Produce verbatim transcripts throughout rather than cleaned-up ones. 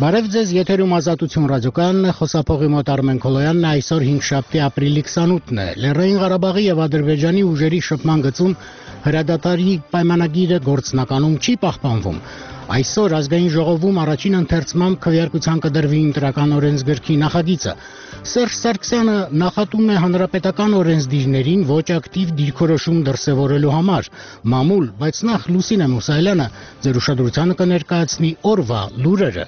Բարև ձեզ, եթերում Ազատություն ռադիոկայանն է, խոսափողի մոտ Արմեն Քոլոյանն է, այսօր հինգշաբթի ապրիլի քսանութն է։ Լեռնային Ղարաբաղի եւ Ադրբեջանի ուժերի շփման գծում հրադադարի պայմանագիրը գործնականում չի պահպանվում։ Այսօր ազգային ժողովում առաջին ընթերցմամբ քվեարկության կդրվի ընտրական օրենսգրքի նախագիծը։ Սերժ Սարգսյանը նախատում է հանրապետական օրենսդիրներին ոչ ակտիվ դիրքորոշում դրսևորելու համար։ Մամուլ, բայց նախ Լուսինե Մուսայելյանը ձեր ուշադրությանը կներկայացնի օրվա լուրերը։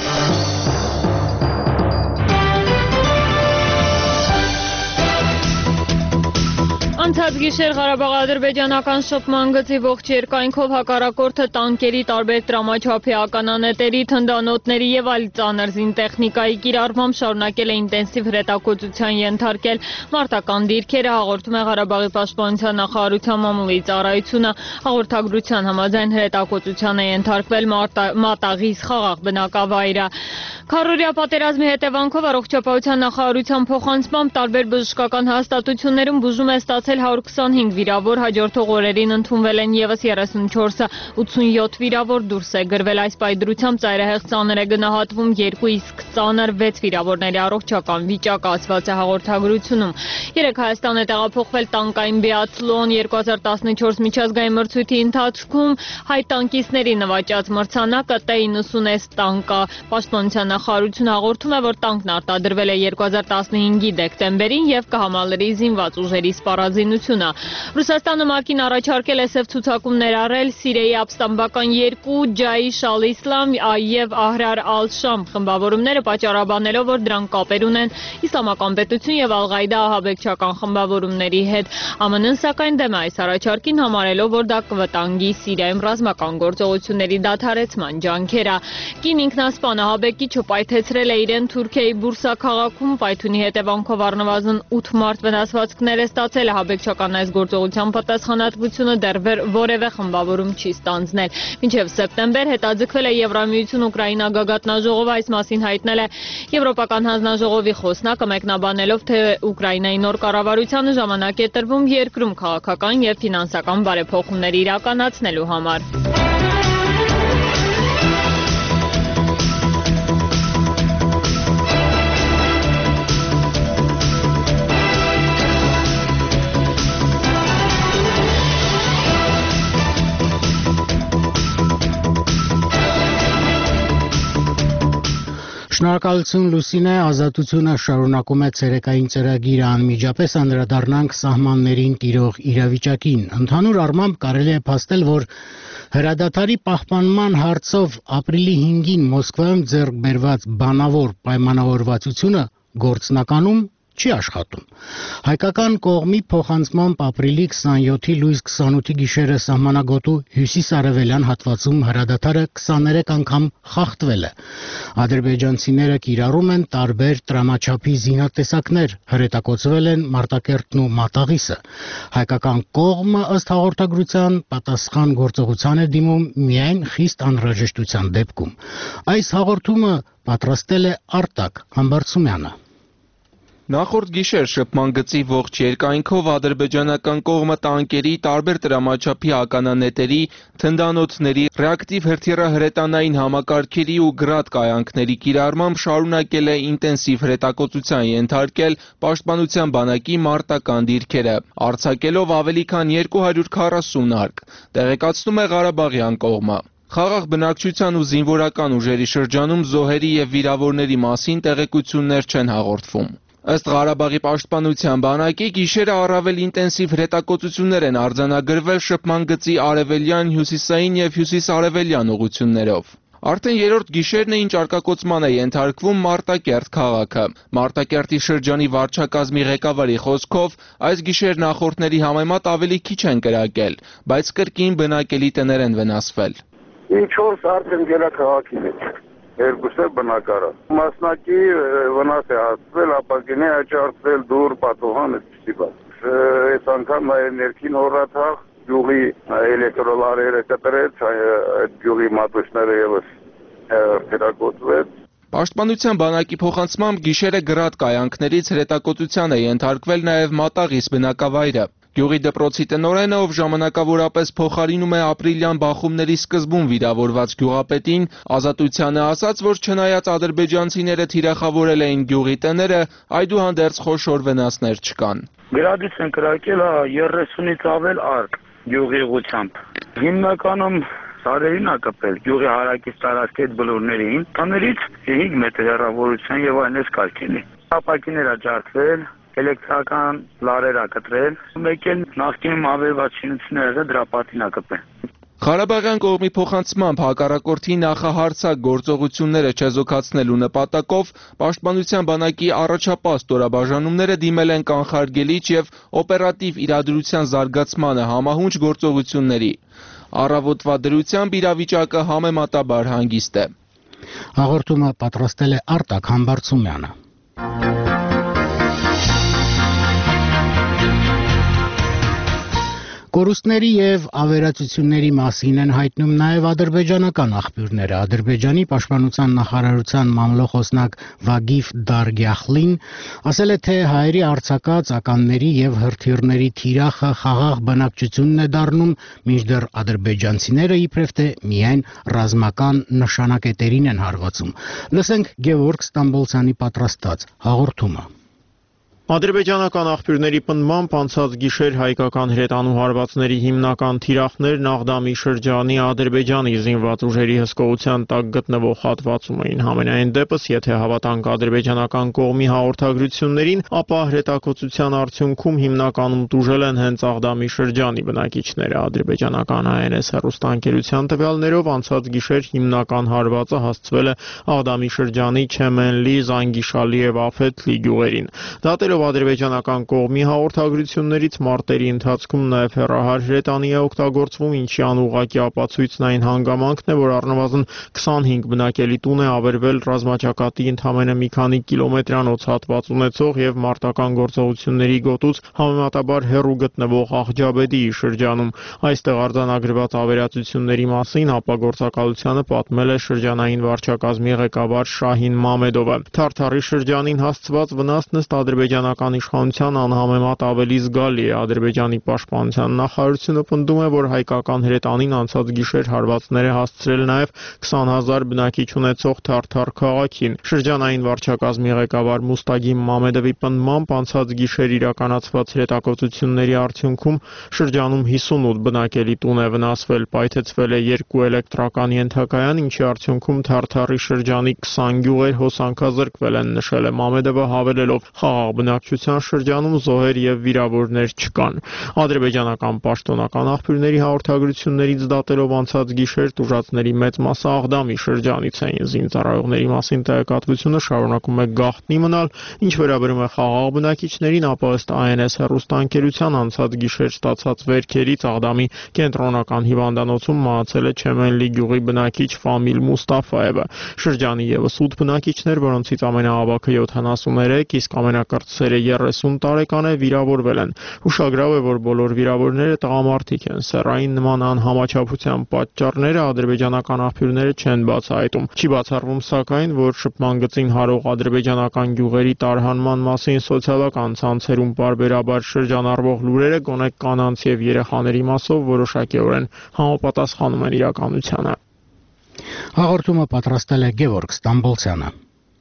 Անցած գիշեր Ղարաբաղ-ադրբեջանական շփման գծի ողջ երկայնքով հակառակորդը տանկերի, տարբեր տրամաչափի ականանետերի, թնդանոթների եւ այլ ծանր զինտեխնիկայի կիրառմամբ շարունակել է ինտենսիվ հրետակոծության ենթարկել մարտական դիրքերը, հաղորդում է Ղարաբաղի պաշտպանության նախարարության մամուլի ծառայությունը։ Հաղորդագրության համաձայն հրետակոծության է ենթարկվել Մատաղիս խաղաղ բնակավայրը։ Քառօրյա պատերազմի հետևանքով առողջապահության նախարարության փոխանցմամբ տարբեր բժշկական հաստատություններում բուժում է ստացել հարյուր քսանհինգ վիրավոր, հաջորդող օրերին ընդունվել են եւս երեսունչորսը, ութսունյոթ վիրավոր դուրս է գրվել։ Այս պայդրությամբ ծայրահեղ ծանր է գնահատվում երկու, իսկ ծանր վեց վիրավորների առողջական վիճակը, ասված է հաղորդագրությունում։ Երեկ Հայաստան է տեղափոխվել տանկային բիաթլոն երկու հազար տասնչորս միջազգային մրցույթի ընթացքում հայ տանկիստների նվաճած մրցանակը T իննսուն S տանկը։ Պաշտպանության նախարարությունը հաղորդում է, որ տանկն արտադրվել է երկու հազար տասնհինգի դեկտեմբերին եւ կհամալրի զինված ուժերի սպառազինությունը։ Ռուսաստանը ՄԱԿ-ին առաջարկել է սև ցուցակում ներառել Սիրիայի ապստամբական երկու Ջայիշ ալ-Իսլամ եւ Ահրար ալ-Շամ խմբավորումները, պատճառաբանելով, որ դրանք կապեր ունեն Իսլամական պետություն եւ Ալ-Ղաիդա ահաբեկչական խմբավորումների հետ։ ԱՄՆ-ն սակայն դեմ է այս առաջարկին, համարելով, որ դա կվտանգի Սիրիայում ռազմական գործողությունների դադարեցման ջանքերը։ Կին ինքնասպան ահաբեկիչը պայթեցրել է իրեն Թուրքիայի Բուրսա քաղաքում, պայթյունի հետևանքով առնվազն ութ մարդ վնասվածքներ է ստացել։ Ահաբեկչական այս գործողության պատասխանատվությունը դեռ որևէ խմբավորում չի ստանձնել։ Մինչև սեպտեմբեր հետաձգվել է Եվրամիություն Ուկրաինա գագաթնաժողովը, այս մասին հայտնել է Եվրոպական հանձնաժողովի խոսնակը, մեկնաբանելով, թե Ուկրաինայի նոր կառավարությանը ժամանակ է տրվում երկրում քաղաքական եւ ֆինանսական բարեփոխումներ իրականացնելու համար։ Շնորհակալություն Լուսինե, Ազատությունը շարունակում է ցերեկային ծրագիրը, անմիջապես անդրադառնանք սահմաններին տիրող իրավիճակին։ Ընդհանուր առմամբ կարելի է փաստել, որ հրադադարի պահպանման հարցով ապրիլի հինգին Մոսկվայում ձեռք բերված բանավոր պայմանավորվածությունը գործնականում չի աշխատում։ Հայկական կողմի փոխանցմամբ ապրիլի քսանյոթի լույս քսանութի գիշերը սահմանագոտու հյուսիս-արևելյան հատվածում հրադադարը քսաներեք անգամ խախտվել է։ Ադրբեջանցիները կիրառում են տարբեր տրամաչափի զինատեսակներ, հրետակոծվել են Մարտակերտն ու Մատաղիսը։ Հայկական կողմը ըստ հաղորդագրության պատասխան գործողության է դիմում միայն խիստ անհրաժեշտության դեպքում։ Այս հաղորդումը պատրաստել է Արտակ Համբարձումյանը։ Նախորդ գիշեր շփման գծի ողջ երկայնքով ադրբեջանական կողմը տանկերի, տարբեր տրամաչափի ականանետերի, թնդանոթների, ռեակտիվ հրթիռահրետանային համակարգերի ու գրադ կայանքների կիրառմամբ շարունակել է ինտենսիվ հրետակոծության ենթարկել պաշտպանության բանակի մարտական դիրքերը, արձակելով ավելի քան երկու հարյուր քառասուն արկ, տեղեկացնում է Ղարաբաղյան կողմը։ Խաղաղ բնակչության ու զինվորական ուժերի շրջանում զոհերի եւ վիրավորների մասին տեղեկություններ չեն հաղորդվում։ Ըստ Ղարաբաղի պաշտպանության բանակի գիշերը առավել ինտենսիվ հրետակոծություններ են արձանագրվել շփման գծի արևելյան, հյուսիսային եւ հյուսիս-արևելյան ուղություններով։ Արդեն երրորդ գիշերն է, ինչ արկակոծման է ենթարկվում Մարտակերտ քաղաքը։ Մարտակերտի շրջանի վարչակազմի ղեկավարի խոսքով այս գիշեր նախորդների համեմատ ավելի քիչ են կրակել, բայց կրկին բնակելի տներ են վնասվել։ Ինչ-որ արդեն գելա քաղաքի մեջ։ Երկուսը բնակարան։ Մասնակի վնաս է հասցվել, ապակինի աճարցվել դուր, պատուհան, այդպիսի բան։ Այս անգամ ներքին հորաթաղ գյուղի էլեկտրոլարերը կտրեց, այդ գյուղի մատուցները ևս հրետակոծվեց։ Պաշտպանության բանակի փոխանցմամբ գիշերը գրադ կայանքներից հրետակոծության է ենթարկվել նաև Մատաղիս բնակավայրը։ Գյուղի դպրոցի տնօրենը, ով ժամանակավորապես փոխարինում է ապրիլյան բախումների սկզբում վիրավորված գյուղապետին, Ազատությանը ասաց, որ չնայած ադրբեջանցիները թիրախավորել էին գյուղի տները, այդուհանդերձ խոշոր վնասներ չկան։ Գրադից են կրակել երեսունից ավել արկ գյուղի ուղղությամբ։ Հիմնականում սարերին է կպել գյուղի հարակից տարածքի այդ բլուրներին, տներից հինգ մետր հեռավորության եւ այլն էս կարգին։ Ապակիներ է ջարդվել, էլեկտրական լարեր է կտրել, մեկ էլ նախկինում ավերված շինությունները դրա պատին է կպել։ Ղարաբաղյան կողմի փոխանցմամբ հակառակորդի նախահարձակ գործողությունները չեզոքացնելու նպատակով Պաշտպանության բանակի առաջապահ ստորաբաժանումները դիմել են կանխարգելիչ եւ օպերատիվ իրադրության զարգացմանը համահունչ գործողությունների։ Առավոտվա դրությամբ իրավիճակը համեմատաբար հանգիստ է։ Հաղորդումը պատրաստել է Արտակ Համբարձումյանը։ Կորուստների եւ ավերածությունների մասին են հայտնում նաեւ ադրբեջանական աղբյուրները։ Ադրբեջանի պաշտպանության նախարարության մամլոխոսնակ Վագիֆ Դարգյախլին ասել է, թե հայերի արձակած ականների եւ հրթիռների թիրախը խաղաղ բնակչությունն է դառնում, մինչդեռ ադրբեջանցիները իբրև թե միայն ռազմական նշանակետերին են հարվածում։ Լսենք Գևորգ Ստամբոլցյանի պատրաստած հաղորդումը։ Ադրբեջանական աղբյուրների պնդմամբ անցած գիշեր հայկական հրետանու հարվածների հիմնական թիրախներն Աղդամի շրջանի Ադրբեջանի զինված ուժերի հսկողության տակ գտնվող հատվածում էին։ Համենայն դեպս, եթե հավատանք ադրբեջանական կողմի հաղորդագրություններին, ապա հրետակոծության արդյունքում հիմնականում տուժել են հենց Աղդամի շրջանի բնակիչները։ Ադրբեջանական Հայ Են Էս հեռուստաընկերության տվյալներով անցած գիշեր հիմնական հարվածը հասցվել է Աղդամի շրջանի Չեմենլի, Զանգիշալի եւ Աֆեթլի գյուղերին։ Դատելով ադրբեջանական կողմի հաղորդագրություններից մարտերի ընթացքում նաև հեռահար հրետանի է օգտագործվում, ինչի անուղղակի ապացույցն այն հանգամանքն է, որ առնվազն քսանհինգ բնակելի տուն է ավերվել ռազմաճակատի ընդամենը մի քանի կիլոմետրանոց հատված ունեցող եւ մարտական գործողությունների գոտուց համեմատաբար հեռու գտնվող Աղջաբեդիի շրջանում։ Այստեղ արձանագրված ավերածությունների մասին ապագործակալությանը պատմել է շրջանային վարչակազմի ղեկավար Շահին Մամեդովը։ Թարթարի շրջանին հասցված վնասն ըստ ադրբեջանական իշխանության անհամեմատ ավելի զգալի է։ Ադրբեջանի պաշտպանության նախարարությունը պնդում է, որ հայկական հրետանին անցած գիշեր հարվածներ է հասցրել նաև քսան հազար բնակիչ ունեցող Թարթար քաղաքին։ Շրջանային վարչակազմի ղեկավար Մուստագիմ Մամեդովի պնդմամբ անցած գիշեր իրականացված հրետակոծությունների արդյունքում շրջանում հիսունութ բնակելի տուն է վնասվել, պայթեցվել է երկու էլեկտրական ենթակայան, ինչի արդյունքում Թարթարի շրջանի քսան գյուղեր հոսանքազրկվել են, նշել է Մամեդովը, հավելելով խաղաղ բնակչության շրջանում զոհեր եւ վիրավորներ չկան։ Ադրբեջանական պաշտոնական աղբյուրների հաղորդագրություններից դատելով անցած գիշեր տուժածների մեծ մասը Աղդամի շրջանից էին։ Զինծառայողների մասին տեղեկատվությունը շարունակում է գաղտնի մնալ, ինչ վերաբերում է խաղաղ բնակիչներին, ապա ըստ Այ Էն Էս հեռուստաընկերության անցած գիշեր ստացած վերքերից Աղդամի կենտրոնական հիվանդանոցում մահացել է Չեմենլի գյուղի բնակիչ Ֆամիլ Մուստաֆաևը։ Շրջանի եւս ութ բնակիչներ, որոնցից ամենաավագը յոթանասուներեք, իսկ ամենակրտսերը երեսուն տարեկան է, վիրավորվել են։ Հուշագրավ է, որ բոլոր վիրավորները տղամարդիկ են։ Սեռային նման անհամաչափության պատճառները ադրբեջանական աղբյուրները չեն բացահայտում։ Չի բացառվում սակայն, որ շփման գծին հարող ադրբեջանական գյուղերի տարհանման մասին սոցիալական ցանցերում պարբերաբար շրջանառվող լուրերը գոնե կանանց եւ երեխաների մասով որոշակիորեն համապատասխանում են իրականությանը։ Հաղորդումը պատրաստել է Գևորգ Ստամբոլցյանը։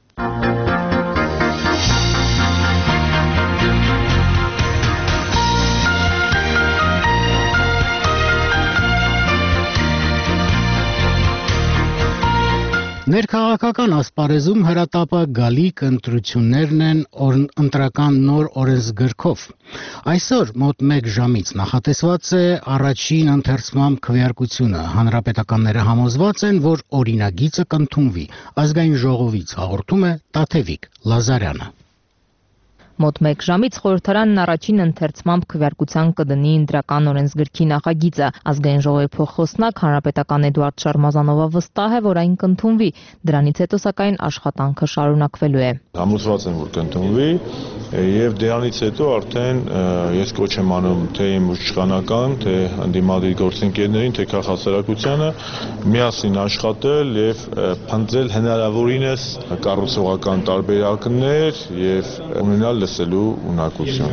Ներքաղաքական ասպարեզում հրատապը գալիք ընտրություններն են ընտրական նոր օրենսգրքով։ Այսօր մոտ մեկ ժամից նախատեսված է առաջին ընթերցման քվեարկությունը։ Հանրապետականները համոզված են, որ օրինագիծը կընդունվի։ Ազգային ժողովից հաղորդում է Տաթևիկ Լազարյանը։ Մոտ մեկ ժամից խորհրդարանն առաջին ընթերցմամբ քվեարկության կդնի ընտրական օրենսգրքի նախագիծը։ Ազգային ժողովի փոխխոսնակ հանրապետական Էդուարդ Շարմազանովը վստահ է, որ այն կընդունվի։ Դրանից հետո սակայն աշխատանքը շարունակվելու է։ Համոզված եմ, որ կընդունվի, եւ դրանից հետո արդեն ես կոչ եմ անում թե իմ իշխանական, թե ընդդիմադիր գործընկերներին, թե քաղաքացիությանը միասին աշխատել եւ փնտրել հնարավորինս կառուցողական տարբերակներ եւ ունենալ լսելու ունակություն։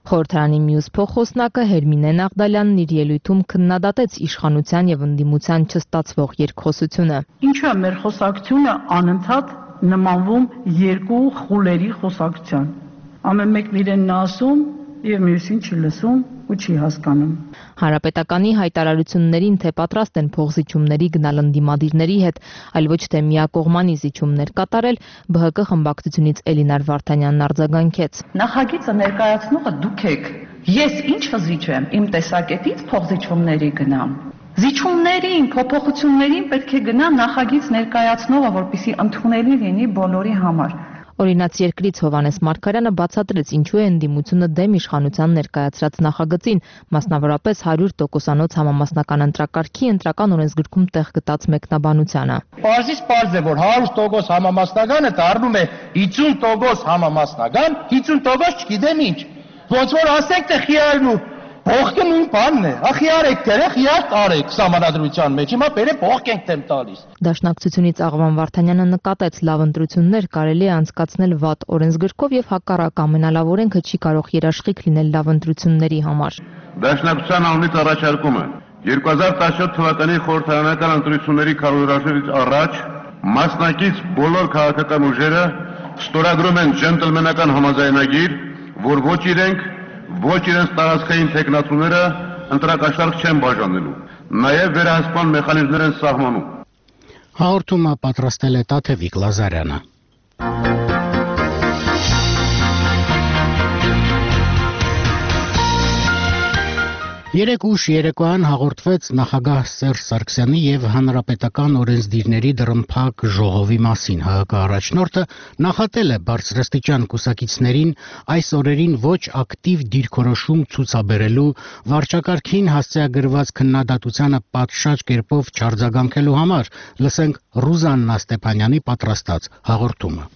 Խորհրդարանի մյուս փոխոսնակը Հերմինե Նաղդալյանն իր ելույթում քննադատեց իշխանության եւ ընդդիմության չստացվող երկխոսությունը։ Ինչու է մեր խոսակցությունը անընդհատ նմանվում երկու խուլերի խոսակցության։ Ամեն մեկն իրենն ասում եւ մյուսին չի լսում ու չի հասկանում։ Հանրապետականի հայտարարություններին, թե պատրաստ են փոխզիջումների գնալ ընդդիմադիրների հետ, այլ ոչ թե միակողմանի զիջումներ կատարել, Բ Հ Կ խմբակցությունից Էլինար Վարդանյանն արձագանքեց։ Նախագիծը ներկայացնողը դուք եք։ Ես ինչ կզիջեմ, իմ տեսակետից փոխզիջումների գնամ։ Զիջումներին, փոփոխություններին պետք է գնա նախագիծ ներկայացնողը, որպեսզի ընդունելի լինի բոլորի համար։ Օրինաց երկրից Հովհաննես Մարգարյանը բացատրեց, ինչու է ընդդիմությունը դեմ իշխանության ներկայացրած նախագծին, մասնավորապես հարյուր տոկոսանոց համամասնական ընտրակարգի ընտրական օրենսգրքում տեղ գտած մեկնաբանությանը։ Պարզից պարզ է, որ հարյուր տոկոս համամասնականը դառնում է հինգ տոկոս համամասնական, հինգ տոկոս չգիտեմ ինչ։ Ոնց որ ասենք, թե խիարն ու փողքը նույն բանն է։ Խիար եք դերը, խիար տարեք սահմանադրության մեջ։ Հիմա բերե փող ենք դեմ տալիս։ Դաշնակցությունից Աղվան Վարդանյանը նկատեց, լավ ընտրություններ կարելի է անցկացնել վատ օրենսգրքով եւ հակառակ ամենալավ օրենքը չի կարող երաշխիք լինել լավ ընտրությունների համար։ Դաշնակցության անունից առաջարկում է երկու հազար տասնյոթ թվականի խորհրդարանական ընտրությունների քարոզարշավից առաջ մասնակից բոլոր քաղաքական ուժերը ստորագրում են ջենտլմենական համաձայնագիր, որ ոչ իրենք ոչ իրենց տարածքային թեկնածուները ընտրակաշառք չեն բաժանելու, նաև վերահսկման մեխանիզմներ են սահմանում։ Հաղորդումը պատրաստել է Տաթևիկ Լազարյանը։ Երեկ ուշ երեկոյան հաղորդվեց նախագահ Սերժ Սարգսյանի եւ հանրապետական օրենսդիրների դռնփակ ժողովի մասին։ Հ Հ Կ առաջնորդը նախատել է բարձրաստիճան կուսակիցներին այս օրերին ոչ ակտիվ դիրքորոշում ցուցաբերելու, վարչակարգին հասցեագրված քննադատությանը պատշաճ կերպով չարձագանքելու համար։ Լսենք Ռուզաննա Ստեփանյանի պատրաստած հաղորդումը։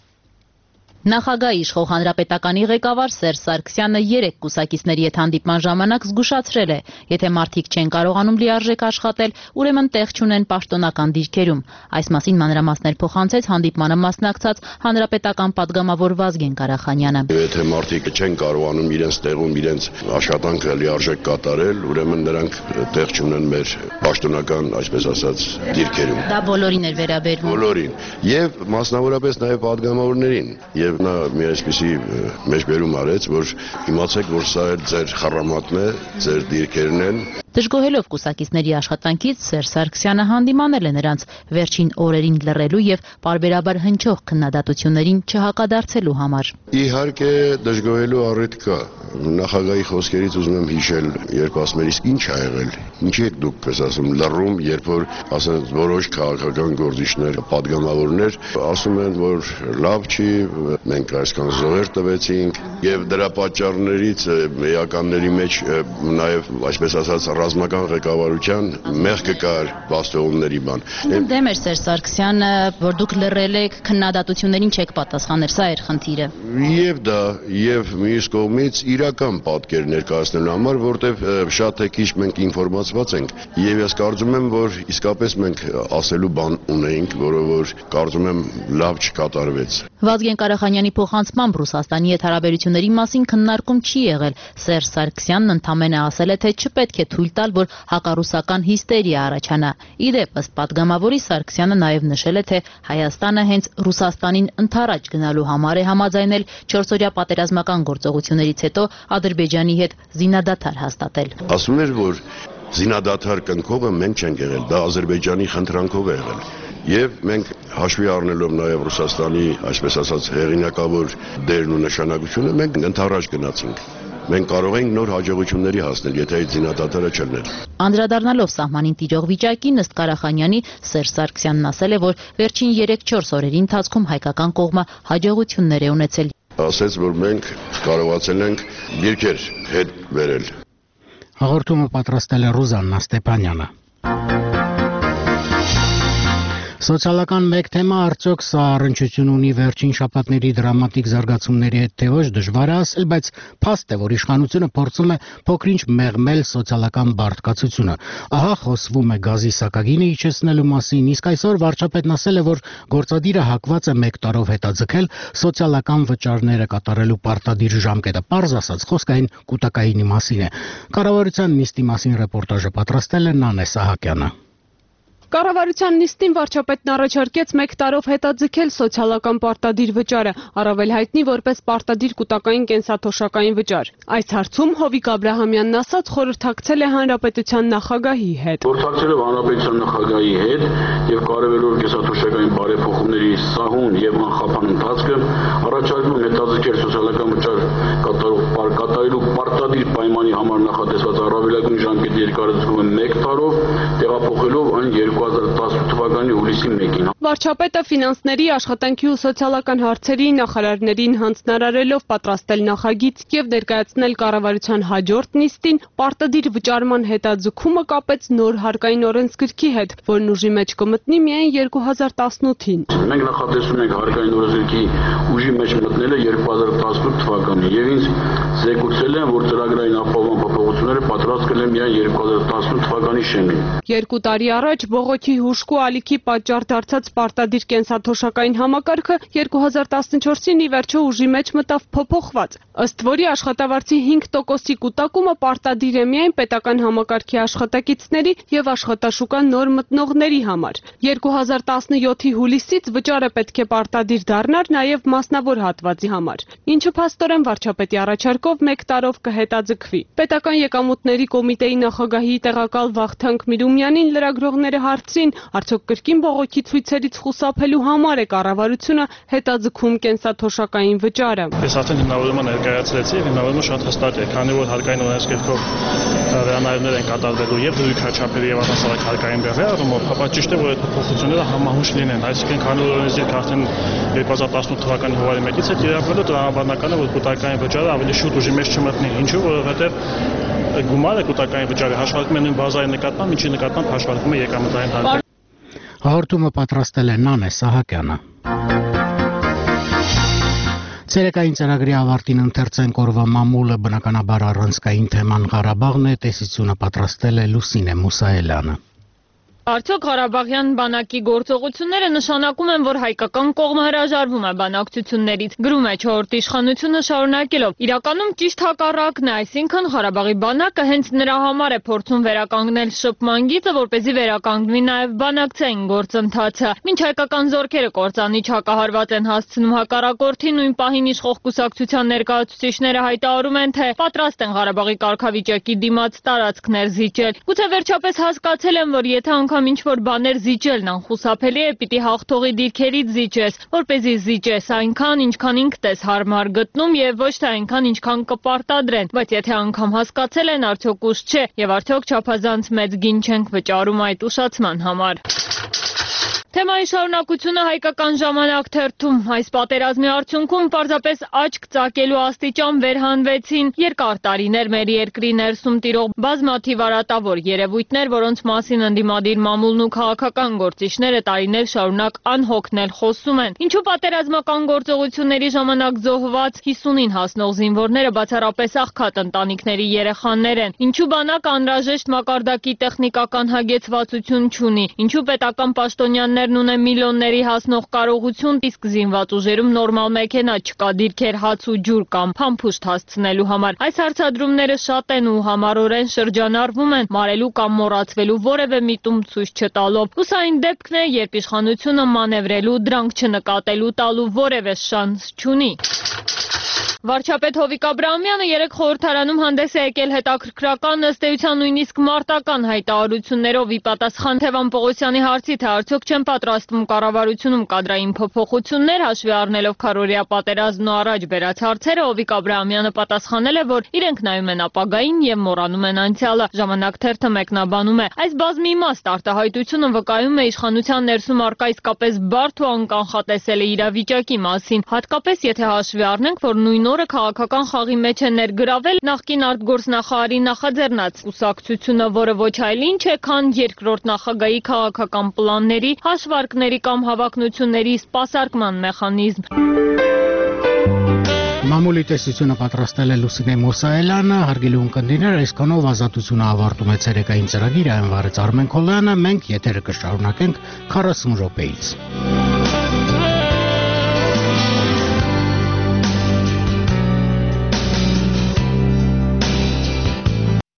Նախագահ իշխող հանրապետականի ղեկավար Սերժ Սարգսյանը երեք կուսակիցների հետ հանդիպման ժամանակ զգուշացրել է, եթե մարդիկ չեն կարողանում լիարժեք աշխատել, ուրեմն տեղ չունեն պաշտոնական դիրքերում։ Այս մասին մանրամասներ փոխանցեց հանդիպմանը մասնակցած հանրապետական պատգամավոր Վազգեն Ղարախանյանը։ Եթե մարդիկ չեն կարողանում իրենց տեղում իրենց աշխատանքը լիարժեք կատարել, ուրեմն նրանք տեղ չունեն մեր պաշտոնական, այսպես ասած, դիրքերում։ Դա բոլորին էր վերաբերվում։ Բոլորին, եւ մասնավորապես նաեւ պատգամավորներին։ Եվ նա մի այսպիսի մեջբերում արեց, որ իմացեք, որ սա էլ ձեր խառամատն է, ձեր դիրքերն են։ Դժգոհելով կուսակիցների աշխատանքից Սերժ Սարգսյանը հանդիմանել է նրանց վերջին օրերին լռելու եւ պարբերաբար հնչող քննադատություններին չհակադարձելու համար։ Իհարկե դժգոհելու առիթ կա։ Նախագահի խոսքերից ուզում եմ հիշել, երբ ասում էր, իսկ ինչ ա եղել։ Ինչի եք դուք պես ասում լռում, երբ որ ասած որոշ քաղաքական գործիչներ, պատգամավորներ ասում են, որ լավ չի, մենք այսքան զոհեր տվեցինք եւ դրա պատճառներից էականների մեջ նաեւ այսպես ասած ռազմական ղեկավարության մեղքը կար վաստողումների բան։ Դեմ էր Սերժ Սարգսյանը, որ դուք լռել եք, քննադատություններին չեք պատասխանել, սա էր խնդիրը։ Եվ դա, եւ մյուս կողմից իրական պատկեր ներկայացնելու համար, որտեվ շատ թե քիչ մենք ինֆորմացված ենք, եւ ես կարծում եմ, որ իսկապես մենք ասելու բան ունեինք, որը որ կարծում եմ լավ չկատարվեց։ Վազգեն Ղարախանյանի փոխանցմամբ Ռուսաստանի հետ հարաբերությունների մասին քննարկում չի եղել։ Սերժ Սարգսյանն ընդամենը ասել է, թե չպետք է թույլ տալ, որ հակառուսական հիստերիա առաջանա։ Իդեպ, ըստ պատգամավորի, Սարգսյանը նաև նշել է, թե Հայաստանը հենց Ռուսաստանին ընդառաջ գնալու համար է համաձայնել չորսօրյա պատերազմական գործողություններից հետո Ադրբեջանի հետ զինադադար հաստատել։ Ասում էր, որ զինադադար կնքողը մենք չենք եղել, դա Ադրբեջանի խնդրանքով է եղել։ Եվ մենք հաշվի առնելով նաև Ռուսաստանի, այսպես ասած, հեղինակավոր դերն ու նշանակությունը, մենք ընդառաջ գնացինք։ Մենք կարող ենք նոր հաջողությունների հասնել, եթե այդ զինադադարը չլներ։ Անդրադառնալով սահմանին տիրող վիճակին, ըստ Ղարախանյանի, Սերժ Սարգսյանն ասել է, որ վերջին երեք-չորս օրերի ընթացքում հայկական կողմը հաջողություններ է ունեցել։ Ասեց, որ մենք կարողացել ենք դիրքեր հետ բերել։ Հաղորդումը պատրաստել է Ռուզաննա Ստեփանյանը։ Սոցիալական մեկ թեմա արդյոք սա առնչություն ունի վերջին շաբաթների դրամատիկ զարգացումների հետ թե ոչ դժվար է ասել, բայց փաստ է, որ իշխանությունը փորձում է փոքրինչ մեղմել սոցիալական բարդկացությունը։ Ահա խոսվում է գազի սակագինը իջեցնելու մասին, իսկ այսօր վարչապետն ասել է, որ գործադիրը հակված է մեկ տարով հետաձգել սոցիալական վճարները կատարելու պարտադիր ժամկետը։ Պարզ ասած, խոսքը այն կուտակայինի մասին է։ Կառավարության նիստի մասին ռեպորտաժը պատրաստել է Նանե Սահակյանը։ Կառավարության նիստին վարչապետն առաջարկեց մեկ տարով հետաձգել սոցիալական պարտադիր վճարը, առավել հայտնի որպես պարտադիր կուտակային կենսաթոշակային վճար։ Այս հարցում Հովիկ Աբրահամյանն ասաց խորհրդակցել է հանրապետության նախագահի հետ։ Խորհրդակցել է հանրապետության նախագահի հետ եւ կարևորելով կենսաթոշակային բարեփոխումների սահուն եւ անխափան ընթացքը առաջարկում հետաձգել սոցիալական վճար կատարող կատարելու պարտադիր պայմանի համար նախատեսված առավելագույն ժամկետի երկարացումը մեկ տարով, տեղափոխելով այն երկու հազար տասնութ թվականի հուլիսի մեկին։ Վարչապետը ֆինանսների, աշխատանքի ու սոցիալական հարցերի նախարարներին հանձնարարելով պատրաստել նախագիծ եւ ներկայացնել կառավարության հաջորդ նիստին պարտադիր վճարման հետաձգումը կապեց նոր հարկային օրենսգրքի հետ, որն ուժի մեջ կմտնի միայն երկու հազար տասնութին։ Մենք նախատեսում ենք հարկային օրենսգրքի ուժի մեջ մտնելը երկու հազար տասնութ թվականին եւ ինձ զեկուցել են, որ ծրագրային ապահովման փոփոխությունները պատրաստ կլինեն միայն երկու հազար տասնութ թվականի շեմին։ Երկու տարի առաջ բողոքի հուժկու ալիքի պատճառ դարձած պարտադիր կենսաթոշակային համակարգը երկու հազար տասնչորսին ի վերջո ուժի մեջ մտավ փոփոխված, ըստ որի աշխատավարձի հինգ տոկոսի կուտակումը պարտադիր է միայն պետական համակարգի աշխատակիցների եւ աշխատաշուկան նոր մտնողների համար։ երկու հազար տասնյոթի հուլիսից վճարը պետք է պարտադիր դառնար նաեւ մասնավոր հատվածի համար, ինչը փաստորեն վարչապետի առաջարկով մեկ տարով կհետաձգվի։ Պետական եկամուտների կոմիտեի նախագահի տեղակալ Վախթանգ Միրումյանին լրագրողները հարցրին, արդյոք կրկին բողոքի ցույցերից խուսափելու համար է կառավարությունը հետաձգում կենսաթոշակային վճարը։ Ես արդեն հիմնավորումը ներկայացրեցի, հիմնավորումը շատ հստակ է, քանի որ հարկային օրենսգրքով վերանայումներ են կատարվելու եւ դրույթ քաչափերի եւ առանցալակ հարկային բեռի առումով, ապա ճիշտ է, որ այդ փոփոխությունները համահունչ լինեն, այսինքն քանի որ օրենսգիրքը արդեն երկու հազար տասնութ թվականի հունվարի մեկից է կիրառվելու, տրամաբանական է, որ կուտակային վճարը ավելի շուտ ուժի մեջ չմտնի, ինչու, որովհետեւ գումարը կուտակային վճարի հաշվարկում է նույն բազայի նկատմամբ, ինչի նկատմամբ հաշվարկում է եկամտային հարկը։ Հաղորդումը պատրաստել է Նանե Սահակյանը։ Ցերեկային ծրագրի ավարտին ընթերցենք օրվա մամուլը, բնականաբար առանցքային թեման Ղարաբաղն է, տեսությունը պատրաստել է Լուսինե Մուսայելյանը։ Արդյոք Ղարաբաղյան բանակի գործողությունները նշանակում են, որ հայկական կողմը հրաժարվում է բանակցություններից, գրում է չորրորդ իշխանությունը շարունակելով։ Իրականում ճիշտ հակառակն է, այսինքն Ղարաբաղի բանակը հենց նրա համար է փորձում վերականգնել շփման գիծը, որպեսզի վերականգնվի նաև բանակցային գործընթացը։ Մինչ հայկական զորքերը կործանիչ հակահարված են հասցնում հակառակորդին, նույն պահին իշխող կուսակցության ներկայացուցիչները հայտարարում են, թե պատրաստ են Ղարաբաղի կարգավիճակի դիմաց տարածքներ զիջել։ Գուցե վերջապես հասկացել են, որ եթե անգամ ինչ-որ բաներ զիջելն անխուսափելի է, պիտի հաղթողի դիրքերից զիջես, որպեսզի զիջես այնքան, ինչքան ինքդ ես հարմար գտնում եւ ոչ թե այնքան, ինչքան կպարտադրեն, բայց եթե անգամ հասկացել են, արդյոք ուշ չէ եւ արդյոք չափազանց մեծ գին չենք վճարում այդ ուշացման համար։ Թեմայի շարունակությունը հայկական ժամանակ թերթում այս պատերազմի արդյունքում պարզապես աչք ծակելու աստիճան վերհանվեցին երկար տարիներ մեր երկրի ներսում տիրող բազմաթիվ արատավոր երևույթներ, որոնց մասին ընդդիմադիր մամուլն ու քաղաքական գործիչները տարիներ շարունակ անհոգնել խոսում են։ Ինչու պատերազմական գործողությունների ժամանակ զոհված հիսունին հասնող զինվորները բացառապես աղքատ ընտանիքների երեխաներ են։ Ինչու բանակը անհրաժեշտ մակարդակի տեխնիկական հագեցվածություն չունի։ Ինչու պետական պաշտոնյաներ ունեն միլիոնների հասնող կարողություն, իսկ զինված ուժերում նորմալ մեքենա չկա դիրքեր հաց ու ջուր կամ փամփուշտ հասցնելու համար։ Այս հարցադրումները շատ են ու համառորեն շրջանառվում են, մարելու կամ մոռացվելու որևէ միտում ցույց չտալով։ Ու սա այն դեպքն է, երբ իշխանությունը մանևրելու, դրանք չնկատելու տալու որևէ շանս չունի։ Վարչապետ Հովիկ Աբրահամյանը երեկ խորհրդարանում հանդես է եկել հետաքրքրական, ըստ էության նույնիսկ մարտական հայտարարություններով ի պատասխան Թևան Պողոսյանի հարցի, թե արդյոք չեն պատրաստվում կառավարությունում կադրային փոփոխություններ, հաշվի առնելով քառօրյա պատերազմն ու առաջ բերած հարցերը, Հովիկ Աբրահամյանը պատասխանել է, որ իրենք նայում են ապագային եւ մոռանում են անցյալը։ Ժամանակ թերթը մեկնաբանում է. այս բազմի իմաստ արտահայտությունը վկայում է իշխանության ներսում առկա իսկապես բարդ ու անկանխատեսելի իրավիճակի մասին, հատկապես եթե հաշվի առնենք, որ նույն նորը քաղաքական խաղի մեջ է ներգրավել նախկին արտգործնախարարի նախաձեռնած կուսակցությունը, որը ոչ այլ ինչ է, քան երկրորդ նախագահի քաղաքական պլանների, հաշվարկների կամ հավակնությունների սպասարկման մեխանիզմ։ Մամուլի տեսությունը պատրաստել է Լուսինե Մուսայելյանը, հարգելի ունկնդիրներ, այսքանով ազատությունը ավարտում է ցերեկային ծրագիրը, այն վարեց Արմեն Քոլյանը, մենք եթերը կշարունակենք քառասուն րոպեից։